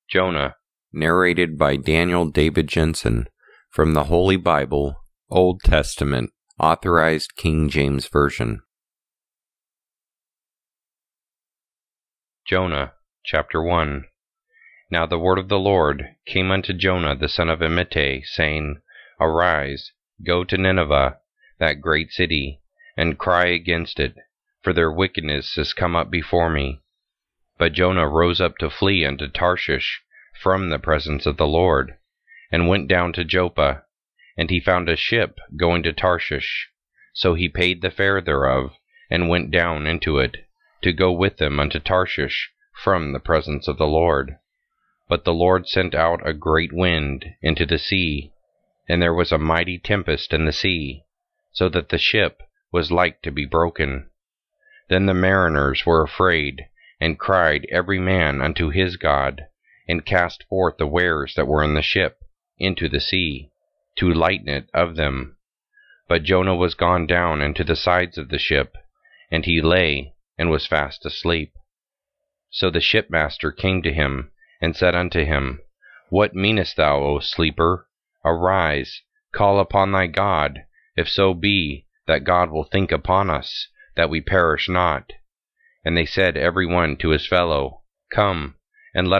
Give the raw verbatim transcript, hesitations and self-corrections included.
Jonah, narrated by Daniel David Jensen, from the Holy Bible, Old Testament, Authorized King James Version. Jonah, chapter one. Now the word of the Lord came unto Jonah the son of Amittai, saying, Arise, go to Nineveh, that great city, and cry against it, for their wickedness is come up before me. But Jonah rose up to flee unto Tarshish from the presence of the Lord, and went down to Joppa, and he found a ship going to Tarshish. So he paid the fare thereof, and went down into it, to go with them unto Tarshish from the presence of the Lord. But the Lord sent out a great wind into the sea, and there was a mighty tempest in the sea, so that the ship was like to be broken. Then the mariners were afraid, and cried every man unto his God, and cast forth the wares that were in the ship into the sea, to lighten it of them. But Jonah was gone down into the sides of the ship, and he lay, and was fast asleep. So the shipmaster came to him, and said unto him, What meanest thou, O sleeper? Arise, call upon thy God, if so be that God will think upon us, that we perish not. And they said every one to his fellow, Come, and let